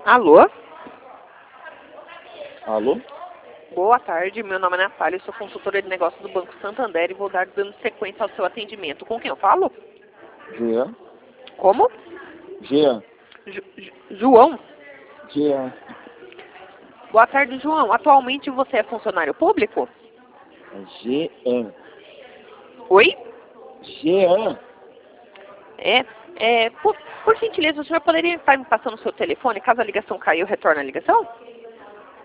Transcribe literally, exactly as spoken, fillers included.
Alô? Alô? Boa tarde, meu nome é Natália, eu sou consultora de negócios do Banco Santander e vou dar dando sequência ao seu atendimento. Com quem eu falo? Jean? Como? Jean? Ju- Ju- João? Jean? Boa tarde, João. Atualmente você é funcionário público? Jean? Oi? Jean? É, é por, por gentileza, o senhor poderia estar me passando o seu telefone? Caso a ligação caiu, retorna a ligação?